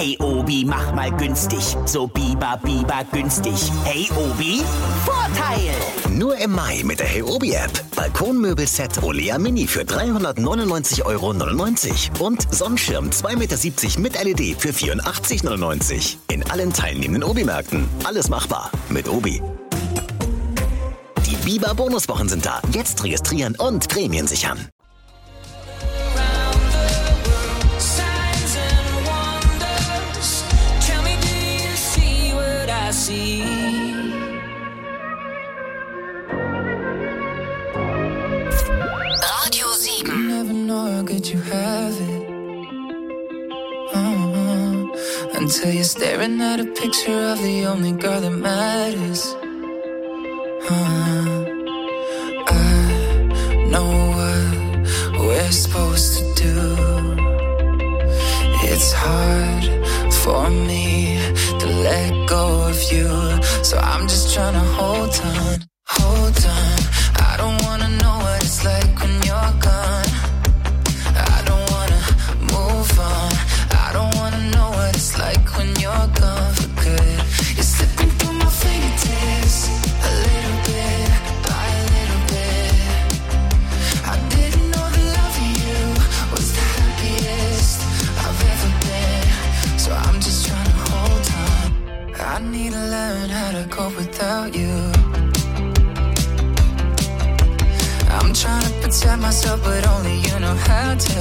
Hey Obi, mach mal günstig. So Biber günstig. Hey Obi, Vorteil! Nur im Mai mit der Hey Obi App. Balkonmöbelset Olea Mini für 399,99 € und Sonnenschirm 2,70 Meter mit LED für 84,99 € in allen teilnehmenden Obi-Märkten. Alles machbar mit Obi. Die Biber Bonuswochen sind da. Jetzt registrieren und Prämien sichern. Radio 7. Never know how good you have it. Until you're staring at a picture of the only girl that matters. I know what we're supposed to do. It's hard for me to let go of you, so I'm just trying to hold on. I don't wanna know what it's like when you're gone. I don't wanna move on. I don't wanna know what it's like when you're gone for good. You're slipping through my fingertips, a little bit by a little bit. I didn't know the love of you was the happiest I've ever been, so I'm just trying to hold on. I need to learn how to cope without you. I'm trying to protect myself, but only you know how to.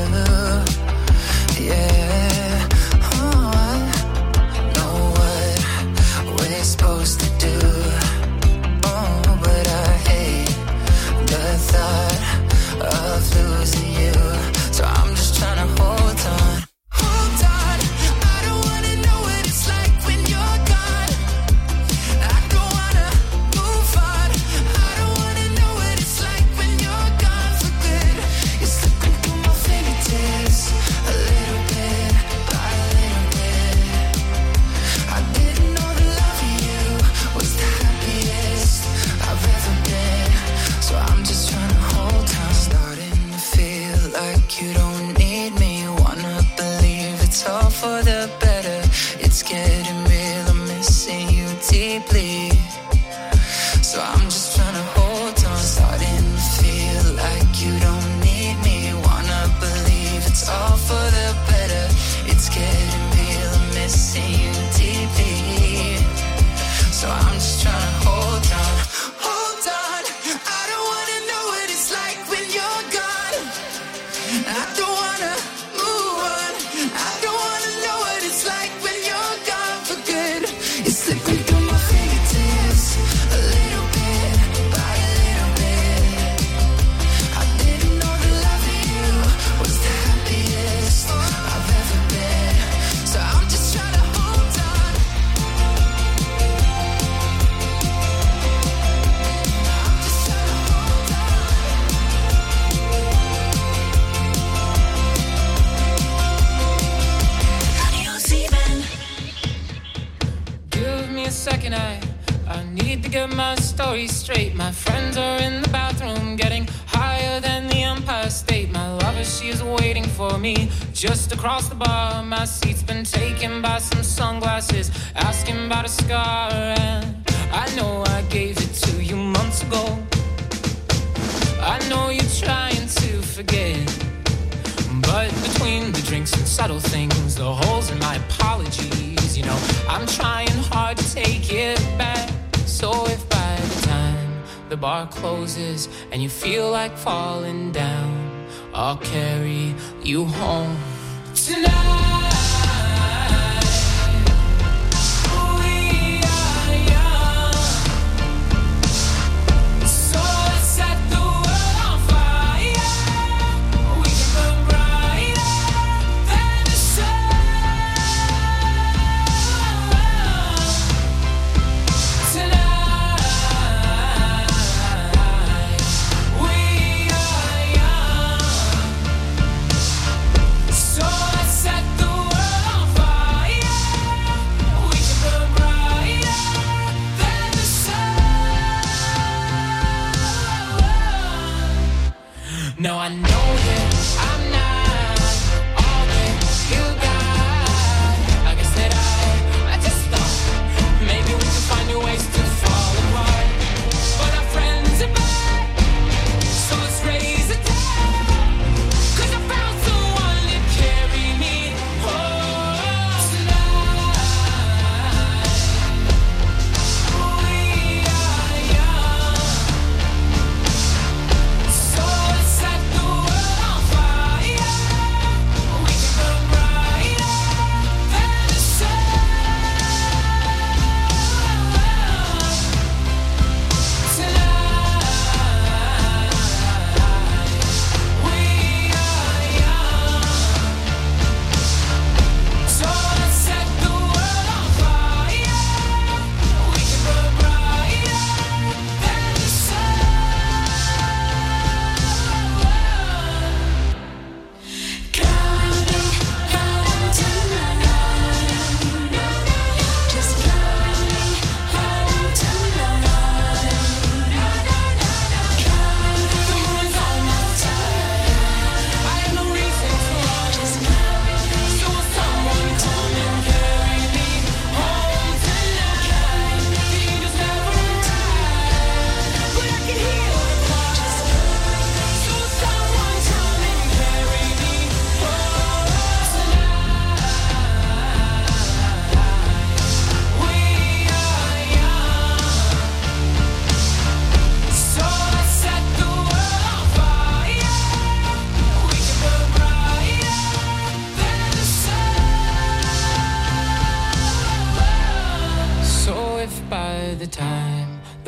Yeah, oh, I know what we're supposed to do. Oh, but I hate the thought of losing you. So I'm just trying to hold on. Hold on, I don't wanna know what it's like when you're gone. I don't wanna move on. I don't wanna know what it's like when you're gone for good. You're slipping through my fingertips, a little bit by a little bit. I didn't know the love of you was the happiest I've ever been, so I'm just trying to hold on. Starting to feel like you don't need me. Wanna believe it's all for the better. It's getting real, I'm missing you deeply, so I'm just trying to hold on. Starting to feel like you don't need me. Wanna believe it's all for the better. It's getting real, I'm missing you deeply, so I'm just trying to hold on. Hold on, I don't wanna know what it's like when you're gone. I don't wanna move on. I don't wanna know what it's like when you're gone for good. You're slipping through my fingertips, a little bit by a little bit. I didn't know the love of you was the happiest I've ever been, so I'm just trying to hold on. I'm just trying to hold on. Radio 7. Give me a second, I need to get my story straight. My friends are in the bathroom getting higher than the Empire State. My lover, she is waiting for me just across the bar. My seat's been taken by some sunglasses, asking about a scar. And I know I gave it to you months ago. I know you're trying to forget, but between the drinks and subtle things, the holes in my apologies, you know, I'm trying hard to take it back. So if by the time the bar closes and you feel like falling down, I'll carry you home tonight. We are young, so let's set the world on fire. We can burn brighter than the sun tonight. We are young, so let's set the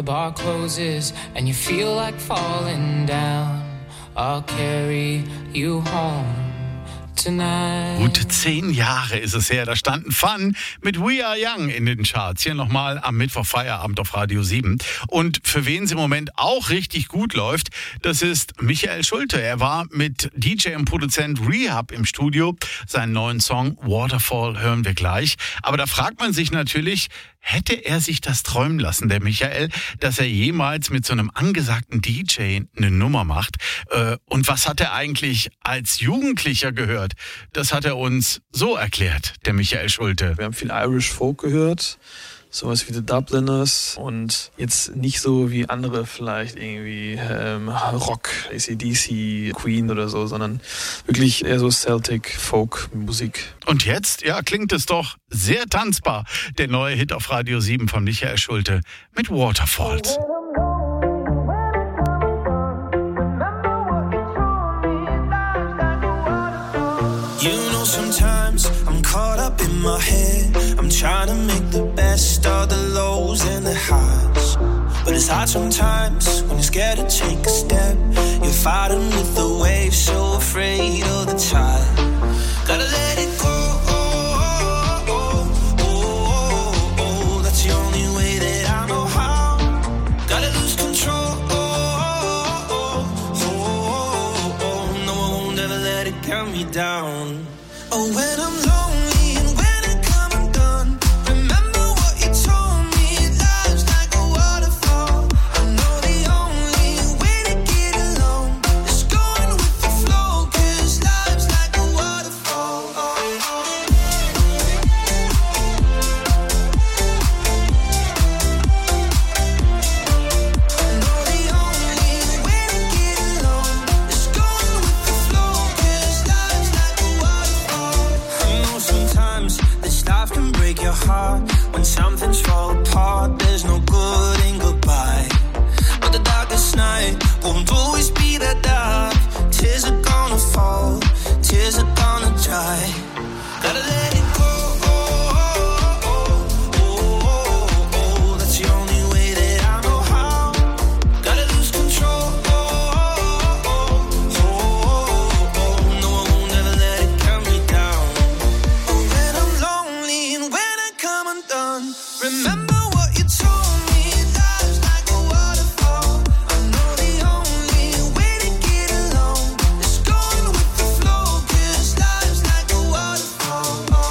bar closes and you feel like falling down, I'll carry you home. Gut 10 Jahre ist es her, da standen Fun mit We Are Young in den Charts. Hier nochmal am Mittwoch Feierabend auf Radio 7. Und für wen es im Moment auch richtig gut läuft, das ist Michael Schulte. Er war mit DJ und Produzent Rehab im Studio. Seinen neuen Song Waterfall hören wir gleich. Aber da fragt man sich natürlich, hätte er sich das träumen lassen, der Michael, dass er jemals mit so einem angesagten DJ eine Nummer macht? Und was hat er eigentlich als Jugendlicher gehört? Das hat er uns so erklärt, der Michael Schulte. Wir haben viel Irish Folk gehört, sowas wie The Dubliners und jetzt nicht so wie andere vielleicht irgendwie Rock, AC/DC, Queen oder so, sondern wirklich eher so Celtic Folk Musik. Und jetzt, ja, klingt es doch sehr tanzbar. Der neue Hit auf Radio 7 von Michael Schulte mit Waterfalls. You know, sometimes I'm caught up in my head. I'm trying to make the best of the lows and the highs. But it's hard sometimes when you're scared to take a step. You're fighting with the waves, so afraid of the tide. Gotta let it go. That's the only way that I know how. Gotta lose control. No, I won't ever let it count me down. Oh, when I'm lonely and when I come undone, remember what you told me, life's like a waterfall. I know the only way to get along is going with the flow, 'cause life's like a waterfall. I know the only way to get along is going with the flow, 'cause life's like a waterfall. I know sometimes this life can break your heart. When something's fall apart, there's no good in goodbye. But the darkest night won't always be that dark. Tears are gonna fall, tears are gonna dry. Gotta let it go. That's the only way that I know how. Gotta lose control. No, I won't ever let it count me down. Oh, when I'm lonely and when I come undone, remember what you told me, life's like a waterfall. I know the only way to get along is going with the flow, 'cause life's like a waterfall.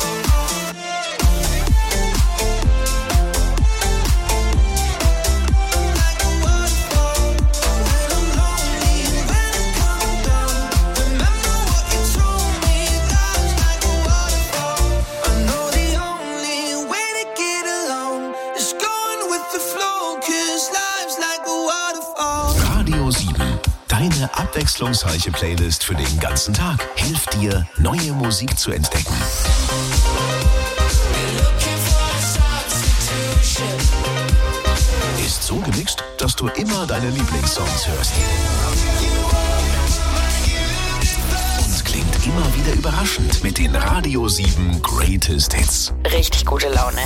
Like a waterfall. When I'm lonely and when I come undone, remember what you told me, life's like a waterfall. I know the only way to get along is going with the flow, 'cause life's like a waterfall. Radio 7. Deine abwechslungsreiche Playlist für den ganzen Tag hilft dir, neue Musik zu entdecken. Ist so gemixt, dass du immer deine Lieblingssongs hörst. Und klingt immer wieder überraschend mit den Radio 7 Greatest Hits. Richtig gute Laune.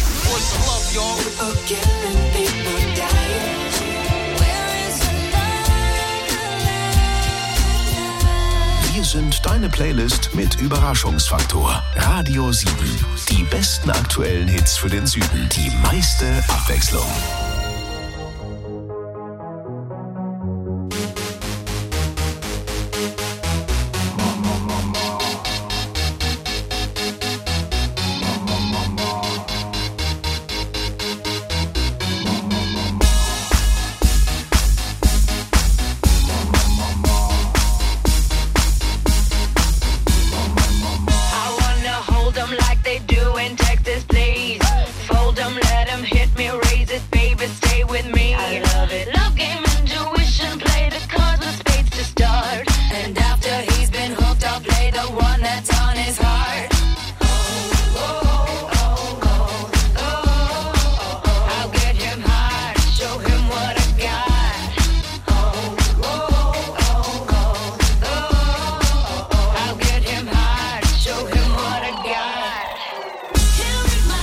Wir sind deine Playlist mit Überraschungsfaktor. Radio 7. Die besten aktuellen Hits für den Süden. Die meiste Abwechslung. I wanna hold 'em like they do in Texas, please. Fold 'em, let 'em hit me, raise it, baby, stay with me. I love it. Love game, intuition, play the cards with spades to start. And after he's been hooked, I'll play the one that's on his heart. I'll get him hard, show him what I got. I'll get him hard, show him what I got.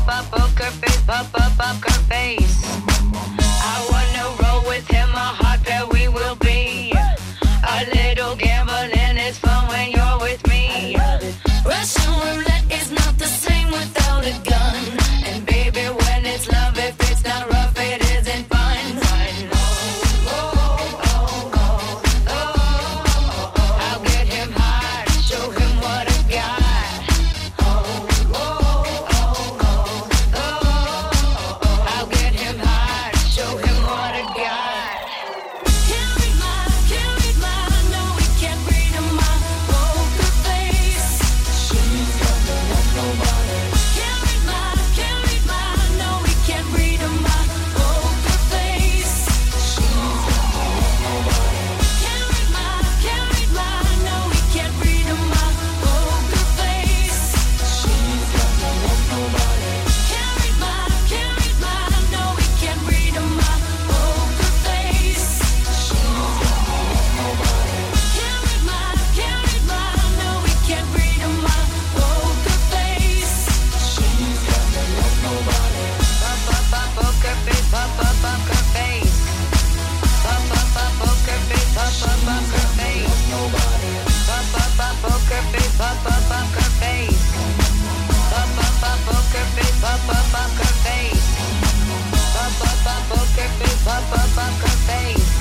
up, poker face, poker face. I wanna roll with him, a hot pair we will be. A little gambling is fun when you're with me. Russian roulette is not the same without a gun. And baby, when it's love, if it's not rough, it isn't fun. I'll get him high, show him what I got. I'll get him high, show him what I got. Can't read my, no, we can't read him my poker face. She's got no love, nobody. Can't read my, no, we can't read him my poker face. She's got no love, nobody. Can't read my, no, we can't read him my poker face. She's got no love, nobody. Can't read my, no, we can't read him my poker face. She's got no love, nobody. Can't read my, no, we can't read him my poker face. She's got no love, nobody. Poker face, poker face. Poker face, poker face. Nobody. Poker face, poker face. Poker face, poker face. Poker face, poker face.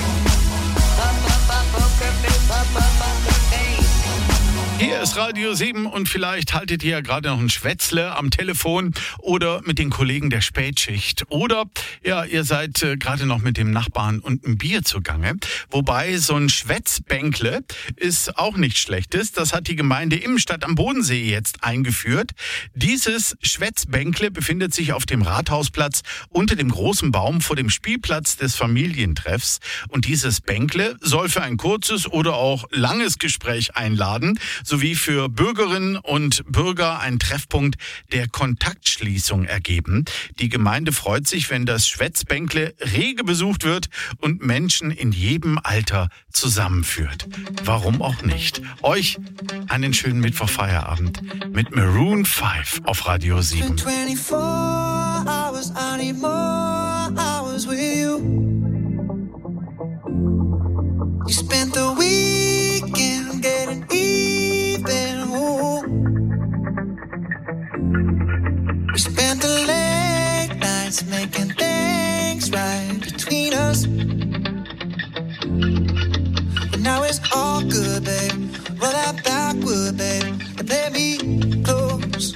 Hier ist Radio 7 und vielleicht haltet ihr ja gerade noch ein Schwätzle am Telefon oder mit den Kollegen der Spätschicht. Oder ja, ihr seid gerade noch mit dem Nachbarn und ein Bier zugange. Wobei so ein Schwätzbänkle ist auch nichts Schlechtes. Das hat die Gemeinde Immenstadt am Bodensee jetzt eingeführt. Dieses Schwätzbänkle befindet sich auf dem Rathausplatz unter dem großen Baum vor dem Spielplatz des Familientreffs. Und dieses Bänkle soll für ein kurzes oder auch langes Gespräch einladen, sowie für Bürgerinnen und Bürger einen Treffpunkt der Kontaktschließung ergeben. Die Gemeinde freut sich, wenn das Schwätzbänkle rege besucht wird und Menschen in jedem Alter zusammenführt. Warum auch nicht? Euch einen schönen Mittwochfeierabend mit Maroon 5 auf Radio 7. 24 hours, I need more hours with you. You spent the weekend getting even. Ooh. We spent the late nights making things right between us. But now it's all good, babe. Roll that backward, babe, and play me close.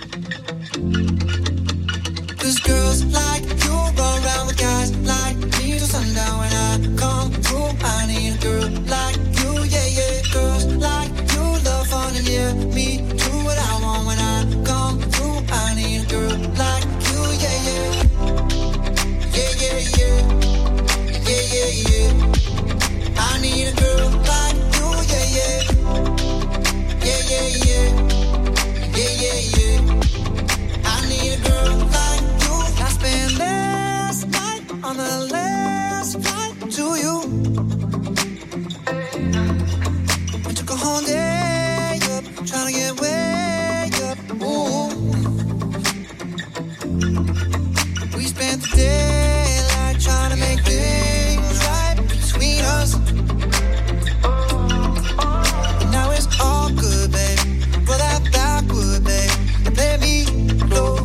'Cause girls like you run around with guys like me till sundown. When I come through, I need a girl like you, yeah, yeah. Girls like you love fun and yeah, me do what I want. When I come through, I need a girl like you, yeah, yeah. Yeah, yeah, yeah. Yeah, yeah, yeah. I need a girl like you, yeah, yeah. Yeah, yeah, yeah. Yeah, yeah, yeah. I need a girl like you. I spent last night on the last flight to you. We took a whole day up, trying to get way up. Ooh. We spent the daylight trying to make things right between us. And now it's all good, babe. Roll that backward, babe, and play me close.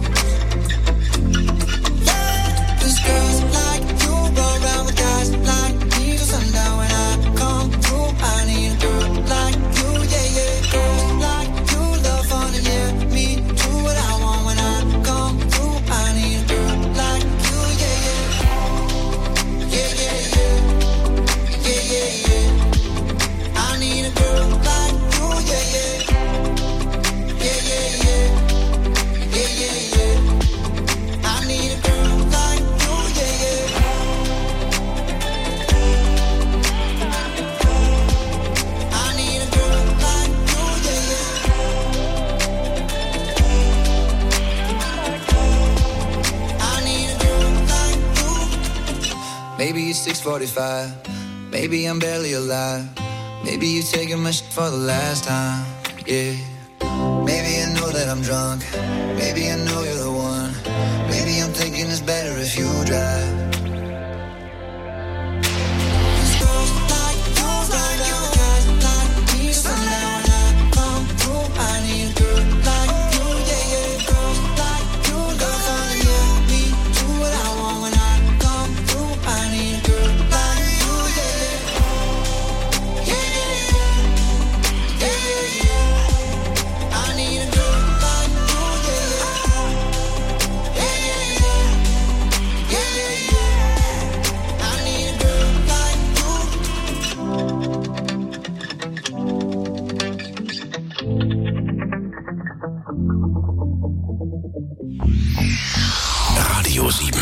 Cause girls like you run around with guys like me till sundown. When I come through, I need a girl like you, yeah, yeah. Girls like you love fun and yeah, me do what I want. When I come through, I need a girl like you, yeah, yeah. Yeah, yeah, yeah. Yeah, yeah, yeah. I need a girl like you, yeah, yeah. Yeah, yeah, yeah. Yeah, yeah, yeah. I need a girl like you, yeah, yeah. I need a girl like you, yeah, yeah. I need a girl like you. Maybe it's 6:45. Maybe I'm barely alive. Maybe you're taking my shit for the last time. Yeah. Maybe I know that I'm drunk. Maybe I know you're the one. Maybe if you drive. Radio 7.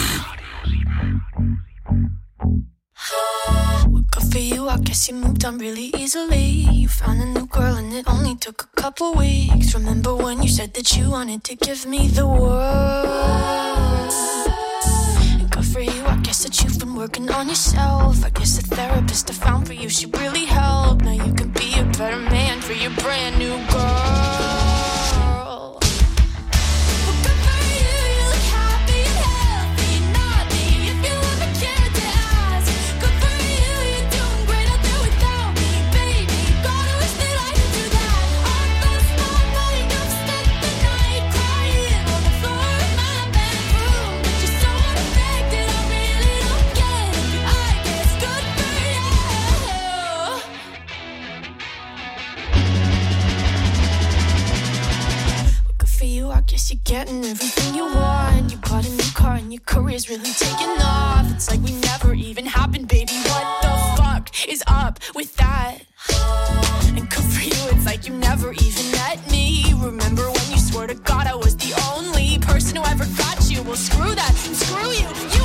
Well, good for you, I guess you moved on really easily. You found a new girl and it only took a couple weeks. Remember when you said that you wanted to give me the world? And good for you, I guess that you've been working on yourself. I guess the therapist I found for you, she really helped. Now you can be a better man for your brand new girl. You're getting everything you want. You bought a new car and your career's really taking off. It's like we never even happened, baby. What the fuck is up with that? And good for you, it's like you never even met me. Remember when you swore to God I was the only person who ever got you? Well, screw that and screw you.